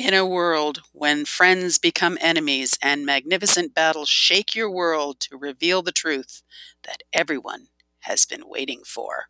In a world when friends become enemies and magnificent battles shake your world to reveal the truth that everyone has been waiting for.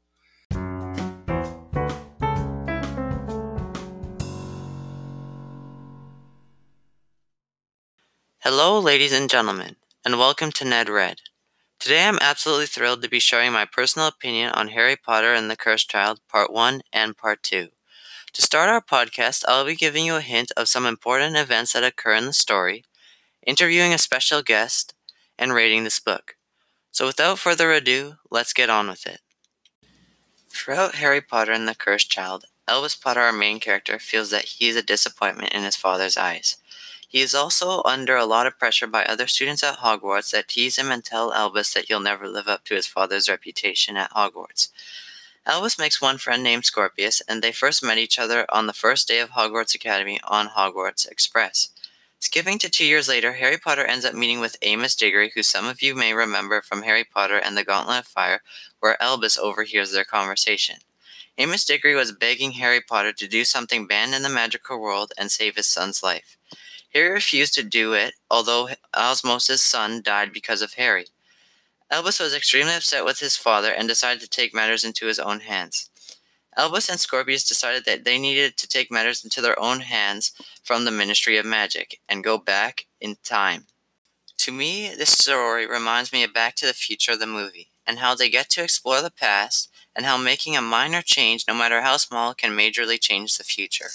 Hello, ladies and gentlemen, and welcome to Ned Read. Today I'm absolutely thrilled to be sharing my personal opinion on Harry Potter and the Cursed Child, Part 1 and Part 2. To start our podcast, I'll be giving you a hint of some important events that occur in the story, interviewing a special guest, and rating this book. So without further ado, let's get on with it. Throughout Harry Potter and the Cursed Child, Albus Potter, our main character, feels that he is a disappointment in his father's eyes. He is also under a lot of pressure by other students at Hogwarts that tease him and tell Albus that he'll never live up to his father's reputation at Hogwarts. Albus makes one friend named Scorpius, and they first met each other on the first day of Hogwarts Academy on Hogwarts Express. Skipping to 2 years later, Harry Potter ends up meeting with Amos Diggory, who some of you may remember from Harry Potter and the Gauntlet of Fire, where Albus overhears their conversation. Amos Diggory was begging Harry Potter to do something banned in the magical world and save his son's life. Harry refused to do it, although Osmos's son died because of Harry. Albus was extremely upset with his father and decided to take matters into his own hands. Albus and Scorpius decided that they needed to take matters into their own hands from the Ministry of Magic and go back in time. To me, this story reminds me of Back to the Future, the movie, and how they get to explore the past and how making a minor change, no matter how small, can majorly change the future.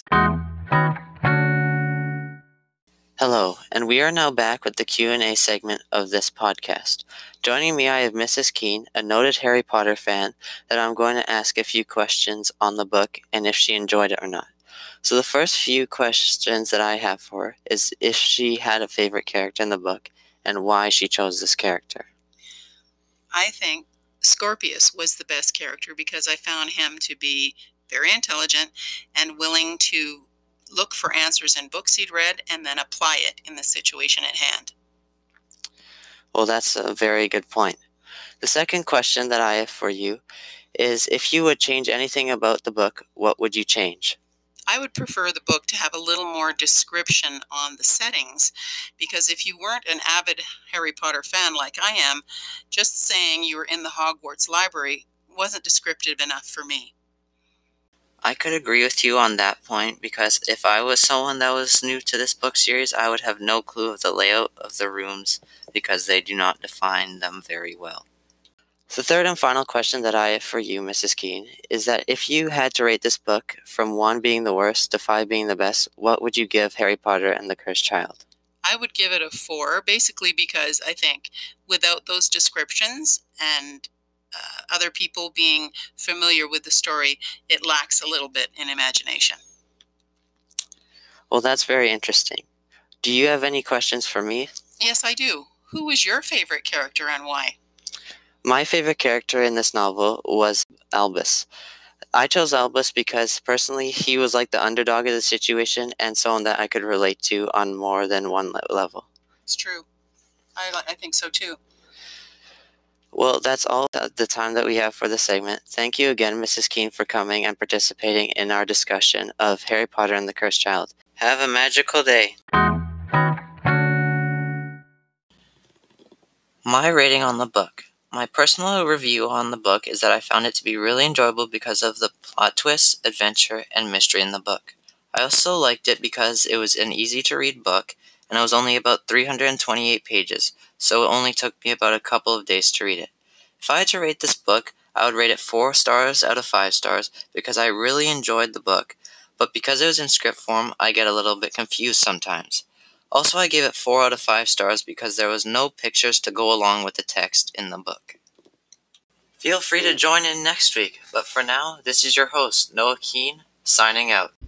Hello, and we are now back with the Q&A segment of this podcast. Joining me, I have Mrs. Keene, a noted Harry Potter fan, that I'm going to ask a few questions on the book and if she enjoyed it or not. So the first few questions that I have for her is if she had a favorite character in the book and why she chose this character. I think Scorpius was the best character because I found him to be very intelligent and willing to look for answers in books he'd read and then apply it in the situation at hand. Well, that's a very good point. The second question that I have for you is if you would change anything about the book, what would you change? I would prefer the book to have a little more description on the settings, because if you weren't an avid Harry Potter fan like I am, just saying you were in the Hogwarts library wasn't descriptive enough for me. I could agree with you on that point because if I was someone that was new to this book series, I would have no clue of the layout of the rooms because they do not define them very well. The third and final question that I have for you, Mrs. Keene, is that if you had to rate this book from 1 being the worst to 5 being the best, what would you give Harry Potter and the Cursed Child? I would give it a 4, basically because I think without those descriptions and other people being familiar with the story, it lacks a little bit in imagination. Well, that's very interesting. Do you have any questions for me? Yes, I do. Who was your favorite character and why? My favorite character in this novel was Albus. I chose Albus because personally he was like the underdog of the situation and someone that I could relate to on more than one level. It's true. I think so too. Well, that's all the time that we have for this segment. Thank you again, Mrs. Keene, for coming and participating in our discussion of Harry Potter and the Cursed Child. Have a magical day. My rating on the book. My personal review on the book is that I found it to be really enjoyable because of the plot twists, adventure, and mystery in the book. I also liked it because it was an easy-to-read book, and it was only about 328 pages, so it only took me about a couple of days to read it. If I had to rate this book, I would rate it 4 stars out of 5 stars because I really enjoyed the book, but because it was in script form, I get a little bit confused sometimes. Also, I gave it 4 out of 5 stars because there was no pictures to go along with the text in the book. Feel free to join in next week, but for now, this is your host, Noah Keene, signing out.